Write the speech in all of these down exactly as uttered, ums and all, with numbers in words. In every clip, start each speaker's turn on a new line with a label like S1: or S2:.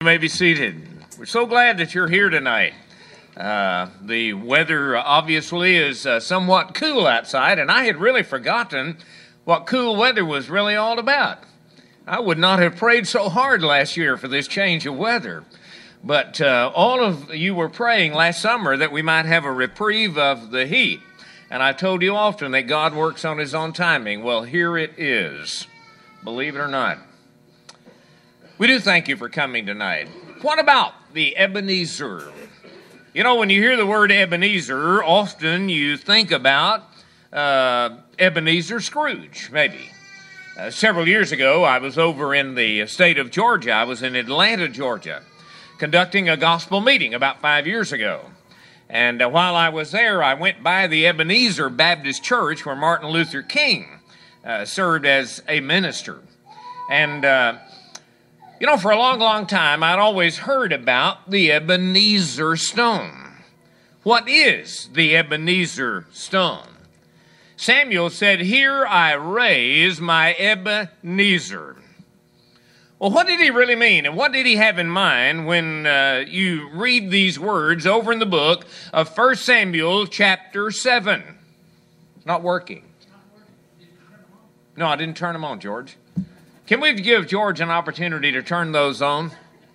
S1: May be seated. We're so glad that you're here tonight. Uh, the weather obviously is uh, somewhat cool outside, and I had really forgotten what cool weather was really all about. I would not have prayed so hard last year for this change of weather. But uh, all of you were praying last summer that we might have a reprieve of the heat. And I told you often that God works on his own timing. Well, here it is, believe it or not. We do thank you for coming tonight. What about the Ebenezer? You know, when you hear the word Ebenezer, often you think about uh, Ebenezer Scrooge, maybe. Uh, several years ago, I was over in the state of Georgia. I was in Atlanta, Georgia, conducting a gospel meeting about five years ago. And uh, while I was there, I went by the Ebenezer Baptist Church where Martin Luther King uh, served as a minister. And, uh, you know, for a long, long time, I'd always heard about the Ebenezer Stone. What is the Ebenezer Stone? Samuel said, "Here I raise my Ebenezer." Well, what did he really mean? And what did he have in mind when uh, you read these words over in the book of First Samuel chapter seven? Not working. No, I didn't turn them on, George. Can we give George an opportunity to turn those on?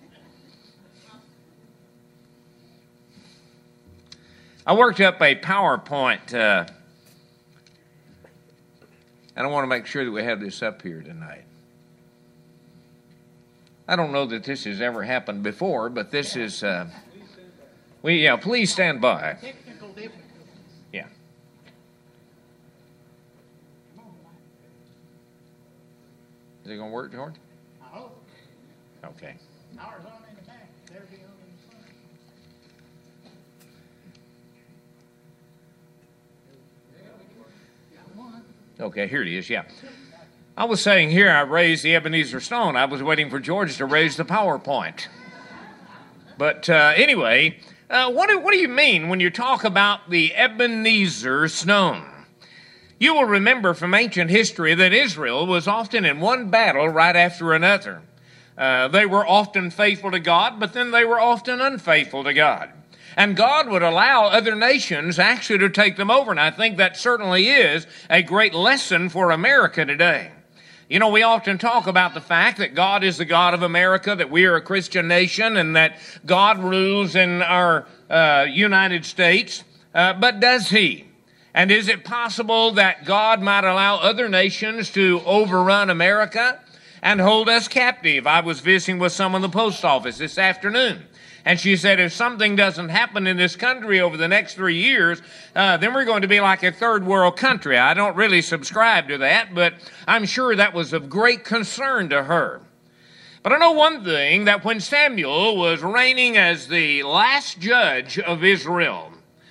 S1: I worked up a PowerPoint, uh, and I want to make sure that we have this up here tonight. I don't know that this has ever happened before, but this is, uh, we yeah, please stand by. Yeah. Is it going to work, George?
S2: I hope.
S1: Okay.
S2: Power's on in the back. They're on in the front.
S1: Okay, here it is, yeah. I was saying here I raised the Ebenezer Stone. I was waiting for George to raise the PowerPoint. But uh, anyway, uh, what, do, what do you mean when you talk about the Ebenezer Stone? You will remember from ancient history that Israel was often in one battle right after another. Uh, they were often faithful to God, but then they were often unfaithful to God. And God would allow other nations actually to take them over. And I think that certainly is a great lesson for America today. You know, we often talk about the fact that God is the God of America, that we are a Christian nation, and that God rules in our uh, United States. Uh, but does he? And is it possible that God might allow other nations to overrun America and hold us captive? I was visiting with someone in the post office this afternoon, and she said, if something doesn't happen in this country over the next three years, uh, then we're going to be like a third world country. I don't really subscribe to that, but I'm sure that was of great concern to her. But I know one thing, that when Samuel was reigning as the last judge of Israel,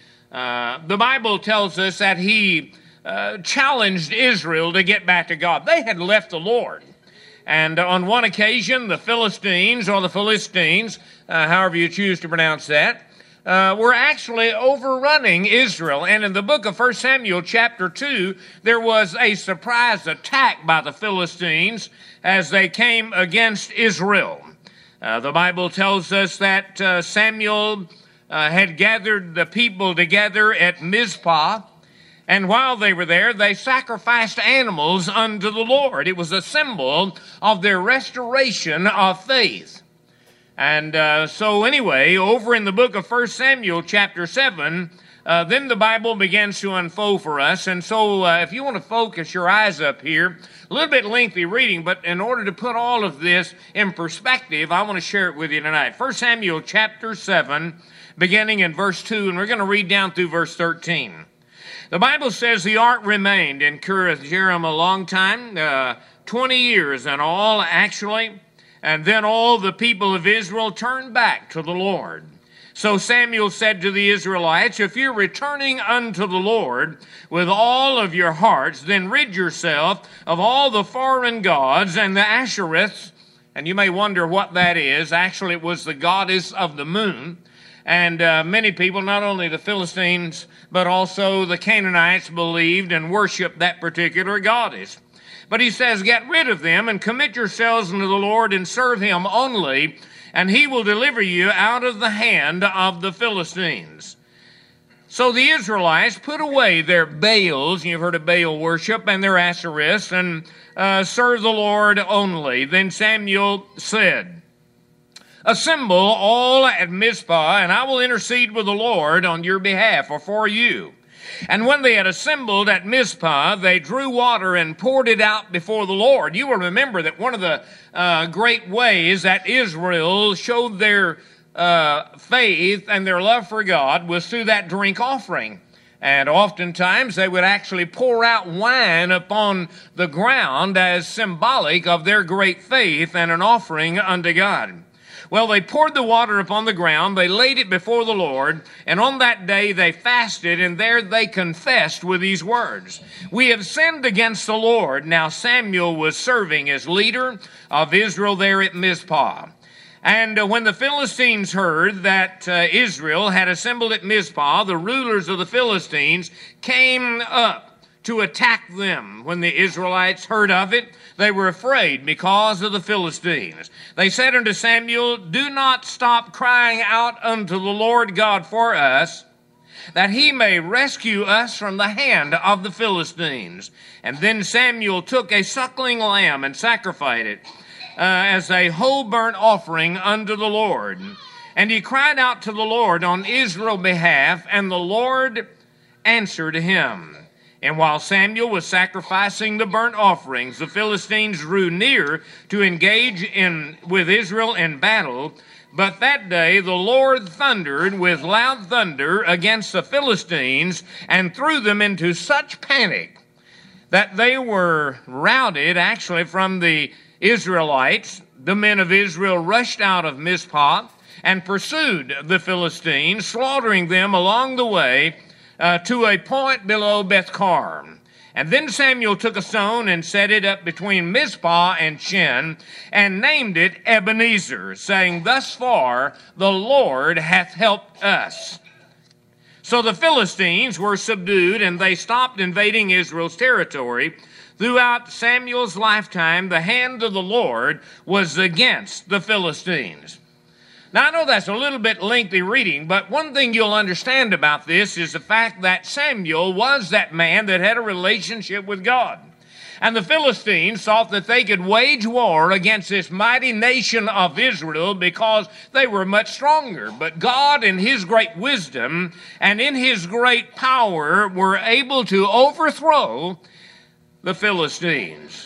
S1: uh, the Bible tells us that he uh, challenged Israel to get back to God. They had left the Lord. And on one occasion, the Philistines, or the Philistines, uh, however you choose to pronounce that, uh, were actually overrunning Israel. And in the book of First Samuel chapter two, there was a surprise attack by the Philistines as they came against Israel. Uh, the Bible tells us that uh, Samuel uh, had gathered the people together at Mizpah. And while they were there, they sacrificed animals unto the Lord. It was a symbol of their restoration of faith. And uh, so anyway, over in the book of First Samuel chapter seven, uh, then the Bible begins to unfold for us. And so uh, if you want to focus your eyes up here, a little bit lengthy reading, but in order to put all of this in perspective, I want to share it with you tonight. First Samuel chapter seven, beginning in verse two, and we're going to read down through verse thirteen. The Bible says the ark remained in Kiriath Jearim a long time, uh, twenty years in all, actually. And then all the people of Israel turned back to the Lord. So Samuel said to the Israelites, if you're returning unto the Lord with all of your hearts, then rid yourself of all the foreign gods and the Ashereths. And you may wonder what that is. Actually, it was the goddess of the moon. And uh, many people, not only the Philistines, but also the Canaanites, believed and worshiped that particular goddess. But he says, get rid of them and commit yourselves unto the Lord and serve him only. and he will deliver you out of the hand of the Philistines. So the Israelites put away their Baals, you've heard of Baal worship, and their Ashereths, and uh, serve the Lord only. Then Samuel said, assemble all at Mizpah, and I will intercede with the Lord on your behalf, or for you. And when they had assembled at Mizpah, they drew water and poured it out before the Lord. You will remember that one of the uh, great ways that Israel showed their uh, faith and their love for God was through that drink offering. And oftentimes they would actually pour out wine upon the ground as symbolic of their great faith and an offering unto God. Well, they poured the water upon the ground, they laid it before the Lord, and on that day they fasted, and there they confessed with these words, we have sinned against the Lord. Now Samuel was serving as leader of Israel there at Mizpah. And uh, when the Philistines heard that uh, Israel had assembled at Mizpah, the rulers of the Philistines came up to attack them. When the Israelites heard of it, they were afraid because of the Philistines. They said unto Samuel, do not stop crying out unto the Lord God for us, that he may rescue us from the hand of the Philistines. And then Samuel took a suckling lamb and sacrificed it uh, as a whole burnt offering unto the Lord. And he cried out to the Lord on Israel's behalf, and the Lord answered him. And while Samuel was sacrificing the burnt offerings, the Philistines drew near to engage in with Israel in battle. But that day the Lord thundered with loud thunder against the Philistines and threw them into such panic that they were routed actually from the Israelites. The men of Israel rushed out of Mizpah and pursued the Philistines, slaughtering them along the way Uh, to a point below Beth-car. And then Samuel took a stone and set it up between Mizpah and Shin, and named it Ebenezer, saying, thus far the Lord hath helped us. So the Philistines were subdued, and they stopped invading Israel's territory. Throughout Samuel's lifetime, the hand of the Lord was against the Philistines. Now, I know that's a little bit lengthy reading, but one thing you'll understand about this is the fact that Samuel was that man that had a relationship with God. And the Philistines thought that they could wage war against this mighty nation of Israel because they were much stronger. But God, in his great wisdom and in his great power, were able to overthrow the Philistines.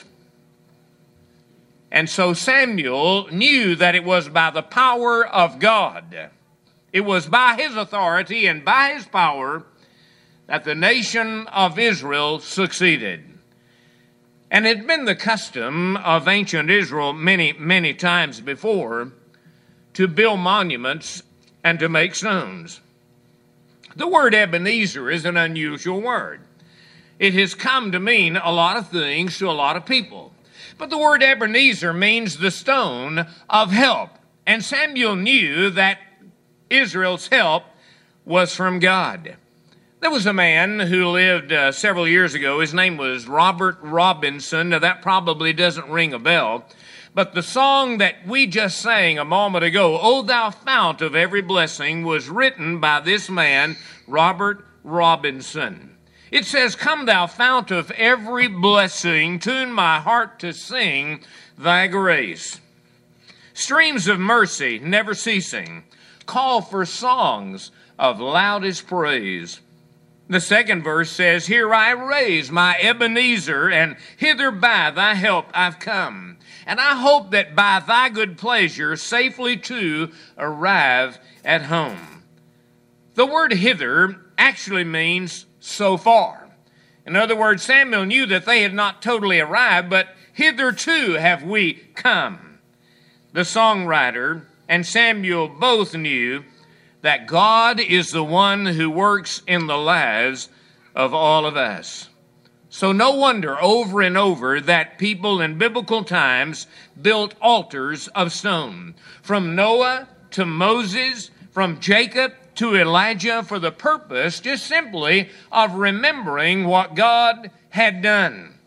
S1: And so Samuel knew that it was by the power of God. It was by his authority and by his power that the nation of Israel succeeded. And it had been the custom of ancient Israel many, many times before to build monuments and to make stones. The word Ebenezer is an unusual word. It has come to mean a lot of things to a lot of people. But the word Ebenezer means the stone of help. And Samuel knew that Israel's help was from God. There was a man who lived uh, several years ago. His name was Robert Robinson. Now, that probably doesn't ring a bell. But the song that we just sang a moment ago, O Thou Fount of Every Blessing, was written by this man, Robert Robinson. It says, come thou fount of every blessing, tune my heart to sing thy grace. Streams of mercy never ceasing, call for songs of loudest praise. The second verse says, here I raise my Ebenezer, and hither by thy help I've come. And I hope that by thy good pleasure safely to arrive at home. The word hither actually means so far. In other words, Samuel knew that they had not totally arrived, but hitherto have we come. The songwriter and Samuel both knew that God is the one who works in the lives of all of us. So no wonder over and over that people in biblical times built altars of stone. From Noah to Moses, from Jacob to Elijah, for the purpose just simply of remembering what God had done.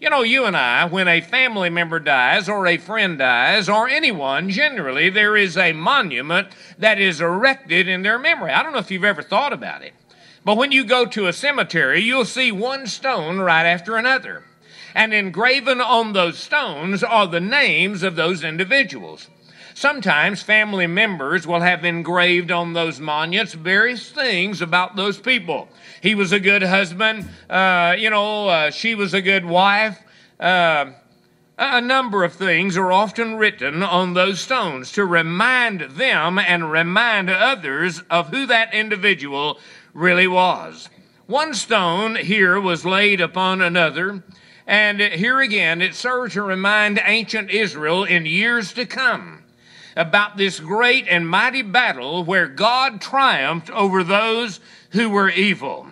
S1: You know, you and I, when a family member dies or a friend dies or anyone, generally there is a monument that is erected in their memory. I don't know if you've ever thought about it, but when you go to a cemetery, you'll see one stone right after another. And engraven on those stones are the names of those individuals. Sometimes family members will have engraved on those monuments various things about those people. He was a good husband, uh, you know, uh, she was a good wife. Uh, a number of things are often written on those stones to remind them and remind others of who that individual really was. One stone here was laid upon another, and here again it serves to remind ancient Israel in years to come about this great and mighty battle where God triumphed over those who were evil.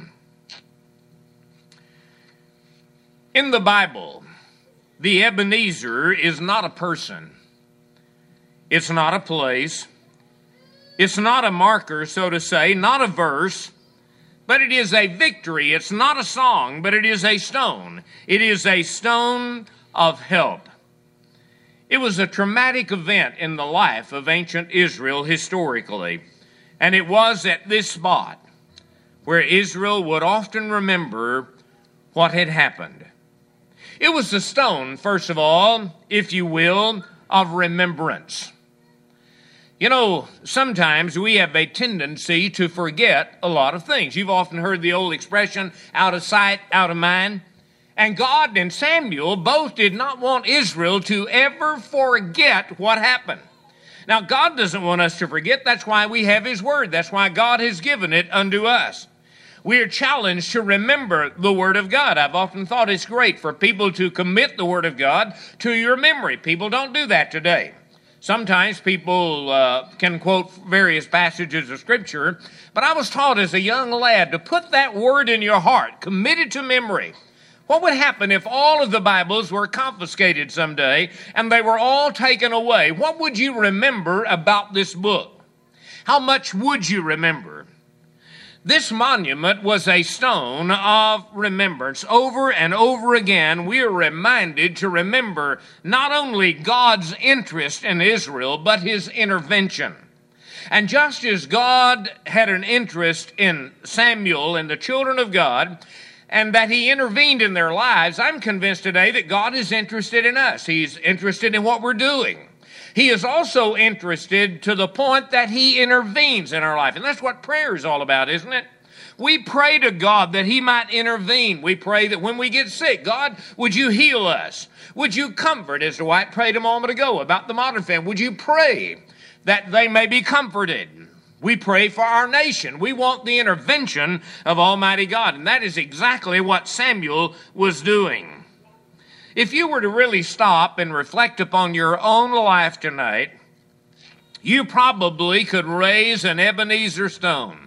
S1: In the Bible, the Ebenezer is not a person. It's not a place. It's not a marker, so to say, not a verse, but it is a victory. It's not a song, but it is a stone. It is a stone of help. It was a traumatic event in the life of ancient Israel historically, and it was at this spot where Israel would often remember what had happened. It was the stone, first of all, if you will, of remembrance. You know, sometimes we have a tendency to forget a lot of things. You've often heard the old expression, out of sight, out of mind. And God and Samuel both did not want Israel to ever forget what happened. Now, God doesn't want us to forget. That's why we have His Word. That's why God has given it unto us. We are challenged to remember the Word of God. I've often thought it's great for people to commit the Word of God to your memory. People don't do that today. Sometimes people uh, can quote various passages of Scripture, but I was taught as a young lad to put that Word in your heart, commit it to memory. What would happen if all of the Bibles were confiscated someday and they were all taken away? What would you remember about this book? How much would you remember? This monument was a stone of remembrance. Over and over again, we are reminded to remember not only God's interest in Israel, but His intervention. And just as God had an interest in Samuel and the children of God, and that He intervened in their lives, I'm convinced today that God is interested in us. He's interested in what we're doing. He is also interested to the point that He intervenes in our life. And that's what prayer is all about, isn't it? We pray to God that He might intervene. We pray that when we get sick, God, would You heal us? Would You comfort, as Dwight prayed a moment ago about the modern family? Would You pray that they may be comforted? We pray for our nation. We want the intervention of Almighty God. And that is exactly what Samuel was doing. If you were to really stop and reflect upon your own life tonight, you probably could raise an Ebenezer stone.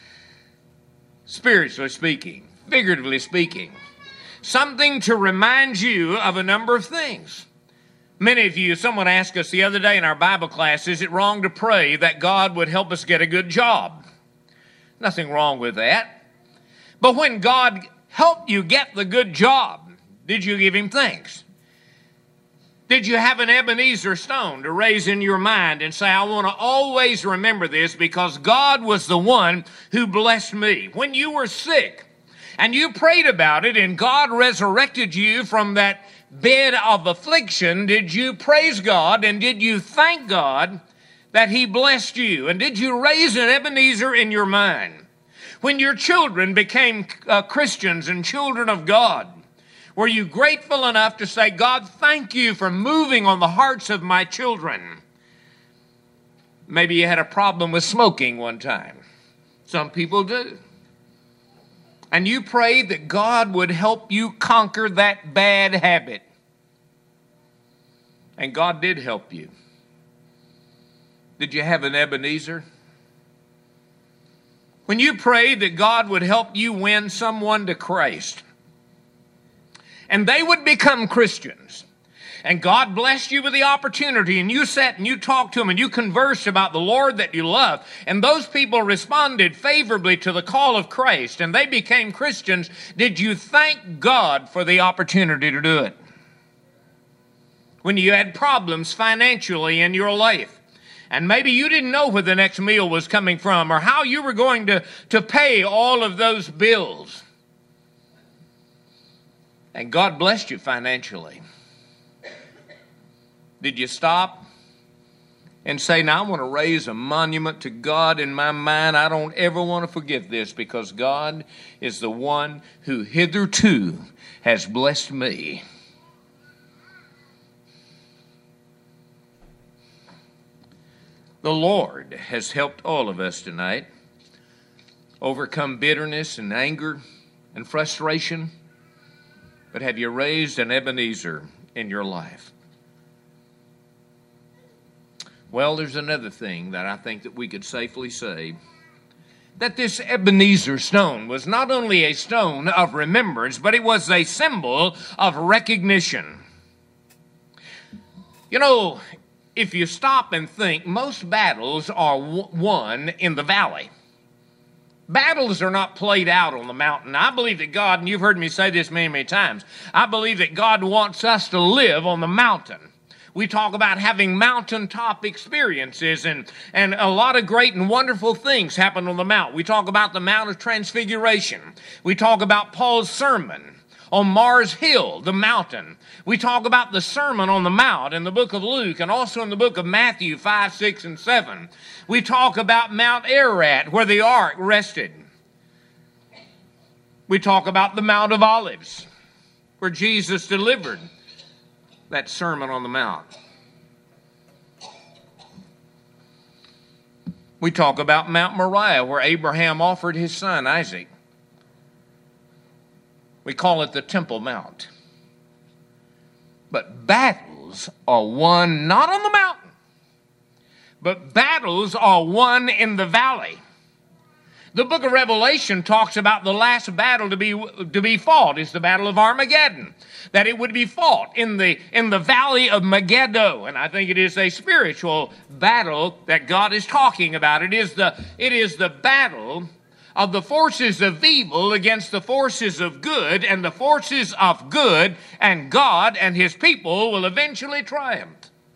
S1: Spiritually speaking, figuratively speaking. Something to remind you of a number of things. Many of you, someone asked us the other day in our Bible class, is it wrong to pray that God would help us get a good job? Nothing wrong with that. But when God helped you get the good job, did you give Him thanks? Did you have an Ebenezer stone to raise in your mind and say, I want to always remember this because God was the one who blessed me? When you were sick and you prayed about it and God resurrected you from that bed of affliction, did you praise God and did you thank God that He blessed you? And did you raise an Ebenezer in your mind? When your children became uh, Christians and children of God, were you grateful enough to say, God, thank You for moving on the hearts of my children? Maybe you had a problem with smoking one time. Some people do. And you prayed that God would help you conquer that bad habit. And God did help you. Did you have an Ebenezer? When you prayed that God would help you win someone to Christ, and they would become Christians, and God blessed you with the opportunity, and you sat and you talked to them and you conversed about the Lord that you love, and those people responded favorably to the call of Christ and they became Christians, did you thank God for the opportunity to do it? When you had problems financially in your life, and maybe you didn't know where the next meal was coming from or how you were going to, to pay all of those bills, and God blessed you financially, did you stop and say, now I want to raise a monument to God in my mind? I don't ever want to forget this, because God is the one who hitherto has blessed me. The Lord has helped all of us tonight overcome bitterness and anger and frustration. But have you raised an Ebenezer in your life? Well, there's another thing that I think that we could safely say, that this Ebenezer stone was not only a stone of remembrance, but it was a symbol of recognition. You know, if you stop and think, most battles are w- won in the valley. Battles are not played out on the mountain. I believe that God, and you've heard me say this many, many times, I believe that God wants us to live on the mountain. We talk about having mountaintop experiences, and, and a lot of great and wonderful things happen on the mount. We talk about the Mount of Transfiguration. We talk about Paul's sermon on Mars Hill, the mountain. We talk about the Sermon on the Mount in the book of Luke, and also in the book of Matthew five, six, and seven. We talk about Mount Ararat, where the ark rested. We talk about the Mount of Olives, where Jesus delivered that Sermon on the Mount. We talk about Mount Moriah, where Abraham offered his son Isaac. We call it the Temple Mount. But battles are won not on the mountain, but battles are won in the valley. The book of Revelation talks about the last battle to be to be fought is the battle of Armageddon, that it would be fought in the in the valley of Megiddo, and I think it is a spiritual battle that God is talking about. It is the it is the battle of the forces of evil against the forces of good, and the forces of good and God and his people will eventually triumph.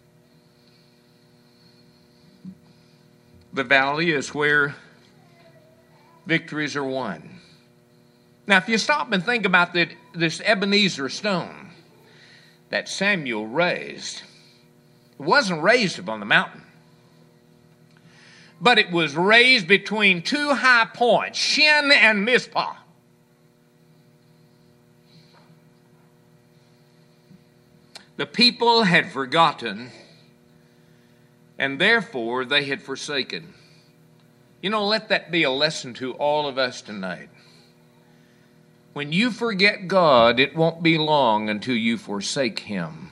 S1: The valley is where victories are won. Now, if you stop and think about the, this Ebenezer stone that Samuel raised, it wasn't raised upon the mountain, but it was raised between two high points, Shin and Mizpah. The people had forgotten, and therefore they had forsaken. You know, let that be a lesson to all of us tonight. When you forget God, it won't be long until you forsake him.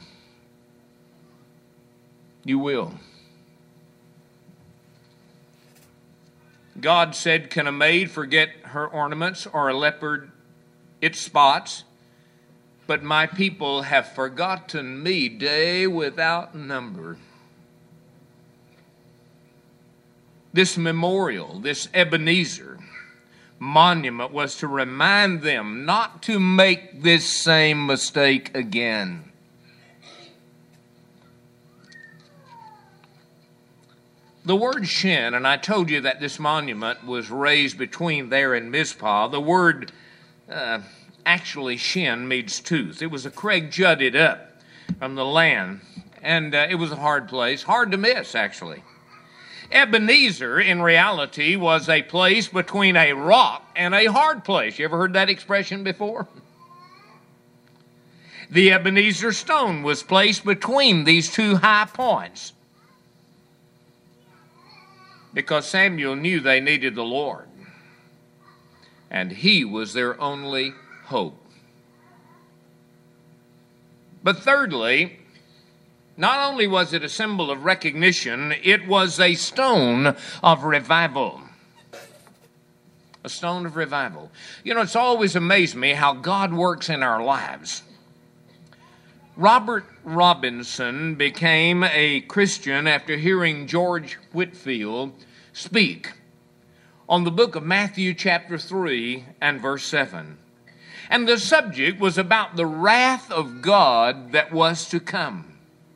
S1: You will. God said, can a maid forget her ornaments, or a leopard its spots? But my people have forgotten me day without number. This memorial, this Ebenezer monument, was to remind them not to make this same mistake again. The word Shin, and I told you that this monument was raised between there and Mizpah. The word uh, actually Shin means tooth. It was a crag jutted up from the land, and uh, it was a hard place, hard to miss actually. Ebenezer, in reality, was a place between a rock and a hard place. You ever heard that expression before? The Ebenezer stone was placed between these two high points because Samuel knew they needed the Lord, and he was their only hope. But thirdly, not only was it a symbol of recognition, it was a stone of revival. A stone of revival. You know, it's always amazed me how God works in our lives. Robert Robinson became a Christian after hearing George Whitefield speak on the book of Matthew chapter three and verse seven. And the subject was about the wrath of God that was to come.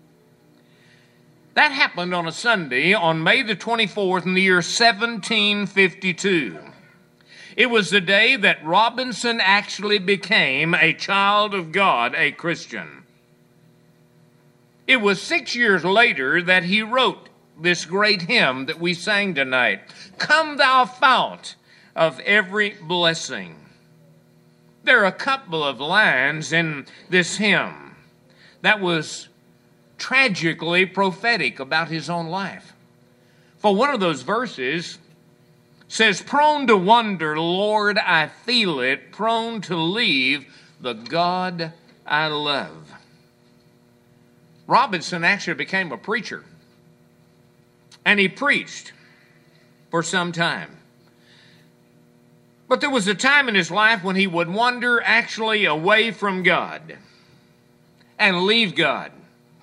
S1: That happened on a Sunday on May the twenty-fourth in the year seventeen fifty-two. It was the day that Robinson actually became a child of God, a Christian. It was six years later that he wrote this great hymn that we sang tonight, "Come Thou Fount of Every Blessing." There are a couple of lines in this hymn that was tragically prophetic about his own life. For one of those verses says, "Prone to wonder, Lord, I feel it, prone to leave the God I love." Robinson actually became a preacher, and he preached for some time. But there was a time in his life when he would wander actually away from God and leave God.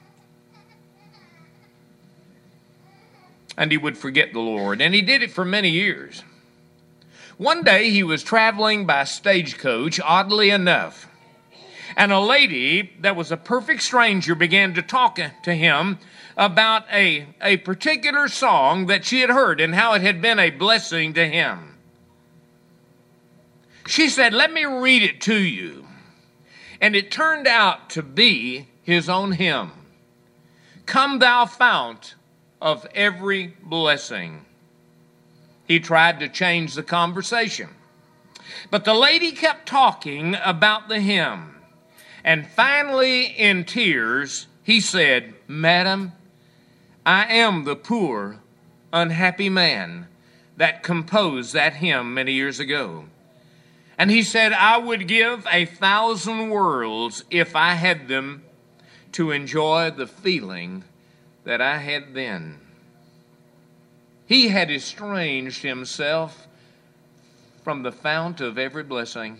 S1: And he would forget the Lord. And he did it for many years. One day he was traveling by stagecoach, oddly enough, and a lady that was a perfect stranger began to talk to him about a, a particular song that she had heard and how it had been a blessing to him. She said, "Let me read it to you." And it turned out to be his own hymn. "Come Thou Fount of Every Blessing." He tried to change the conversation, but the lady kept talking about the hymn. And finally, in tears, he said, "Madam, I am the poor, unhappy man that composed that hymn many years ago." And he said, "I would give a thousand worlds if I had them to enjoy the feeling that I had then." He had estranged himself from the fount of every blessing.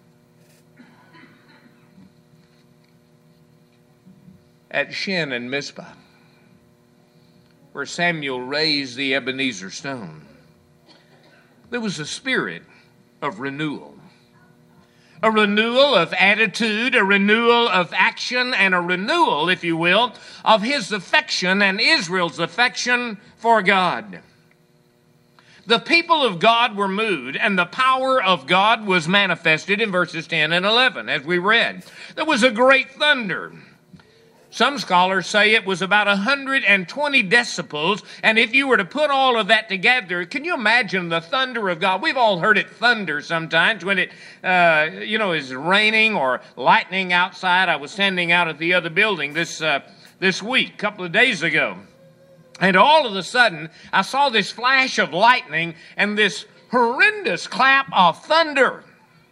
S1: At Shin and Mizpah, where Samuel raised the Ebenezer stone, there was a spirit of renewal. A renewal of attitude, a renewal of action, and a renewal, if you will, of his affection and Israel's affection for God. The people of God were moved, and the power of God was manifested in verses ten and eleven, as we read. There was a great thunder. Some scholars say it was about one hundred twenty decibels, and if you were to put all of that together, can you imagine the thunder of God? We've all heard it thunder sometimes when it, uh, you know, is raining or lightning outside. I was standing out at the other building this uh, this week, a couple of days ago, and all of a sudden, I saw this flash of lightning and this horrendous clap of thunder.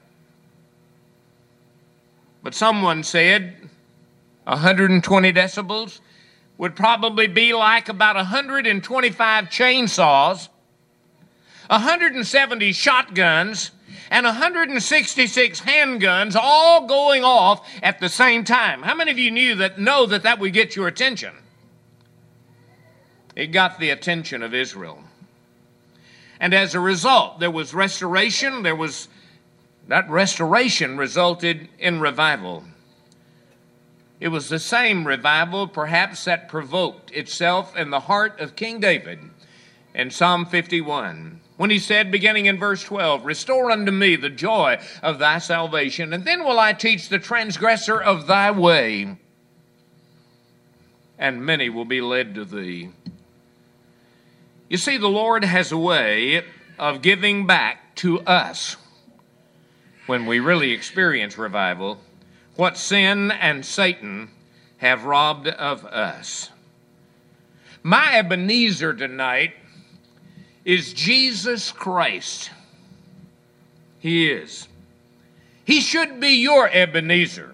S1: But someone said one hundred twenty decibels would probably be like about one hundred twenty-five chainsaws, one hundred seventy shotguns, and one hundred sixty-six handguns all going off at the same time. How many of you knew that, know that that would get your attention? It got the attention of Israel. And as a result, there was restoration. There was, that restoration resulted in revival. It was the same revival, perhaps, that provoked itself in the heart of King David in Psalm fifty-one, when he said, beginning in verse twelve, "Restore unto me the joy of thy salvation, and then will I teach the transgressor of thy way, and many will be led to thee." You see, the Lord has a way of giving back to us, when we really experience revival, what sin and Satan have robbed of us. My Ebenezer tonight is Jesus Christ. He is. He should be your Ebenezer.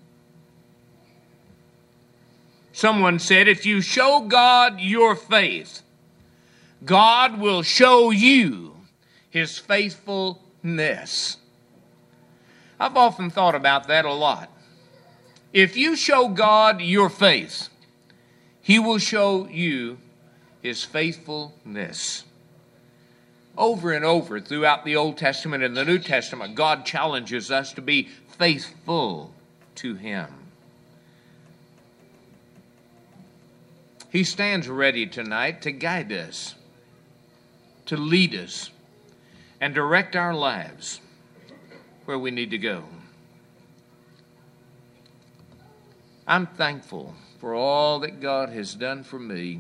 S1: Someone said, if you show God your faith, God will show you his faithfulness. I've often thought about that a lot. If you show God your faith, He will show you His faithfulness. Over and over throughout the Old Testament and the New Testament, God challenges us to be faithful to Him. He stands ready tonight to guide us, to lead us, and direct our lives where we need to go. I'm thankful for all that God has done for me.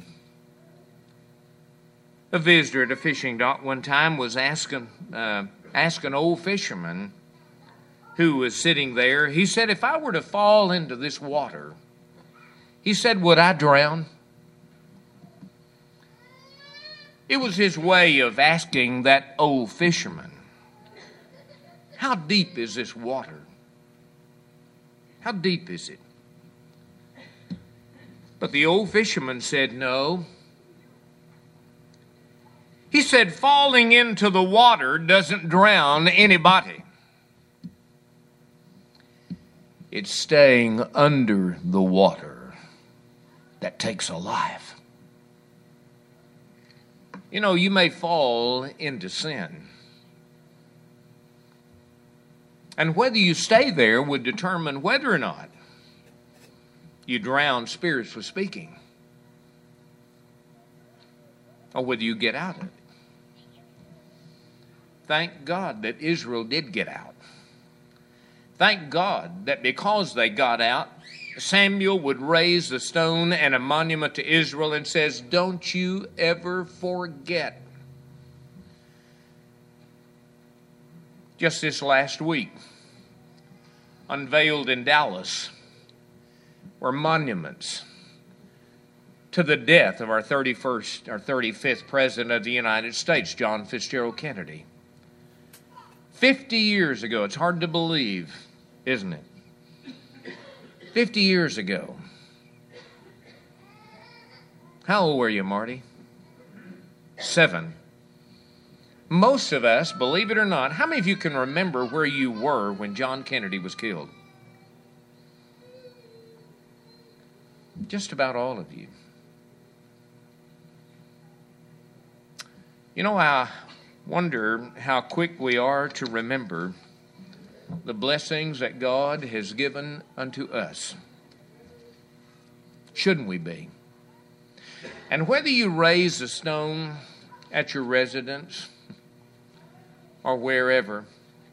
S1: A visitor at a fishing dock one time was asking, uh, asking an old fisherman who was sitting there. He said, if I were to fall into this water, he said, would I drown? It was his way of asking that old fisherman, how deep is this water? How deep is it? But the old fisherman said, no. He said, falling into the water doesn't drown anybody. It's staying under the water that takes a life. You know, you may fall into sin. And whether you stay there would determine whether or not you drown, spiritually speaking, or whether you get out of it. Thank God that Israel did get out. Thank God that because they got out, Samuel would raise a stone and a monument to Israel and says, don't you ever forget. Just this last week, unveiled in Dallas, were monuments to the death of our thirty-first or thirty-fifth President of the United States, John Fitzgerald Kennedy. Fifty years ago, it's hard to believe, isn't it? Fifty years ago. How old were you, Marty? Seven. Most of us, believe it or not, how many of you can remember where you were when John Kennedy was killed? Just about all of you. You know, I wonder how quick we are to remember the blessings that God has given unto us. Shouldn't we be? And whether you raise a stone at your residence or wherever,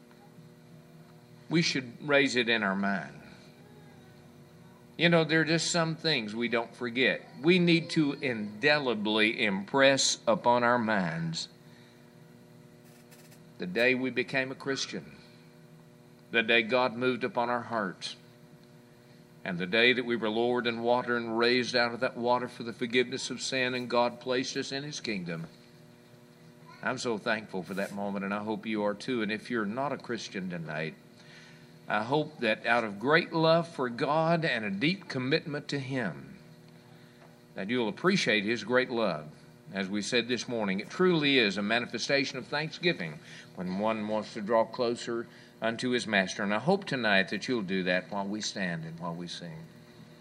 S1: we should raise it in our mind. You know, there are just some things we don't forget. We need to indelibly impress upon our minds the day we became a Christian, the day God moved upon our hearts, and the day that we were lowered in water and raised out of that water for the forgiveness of sin, and God placed us in His kingdom. I'm so thankful for that moment, and I hope you are too. And if you're not a Christian tonight, I hope that out of great love for God and a deep commitment to Him, that you'll appreciate His great love. As we said this morning, it truly is a manifestation of thanksgiving when one wants to draw closer unto his Master. And I hope tonight that you'll do that while we stand and while we sing.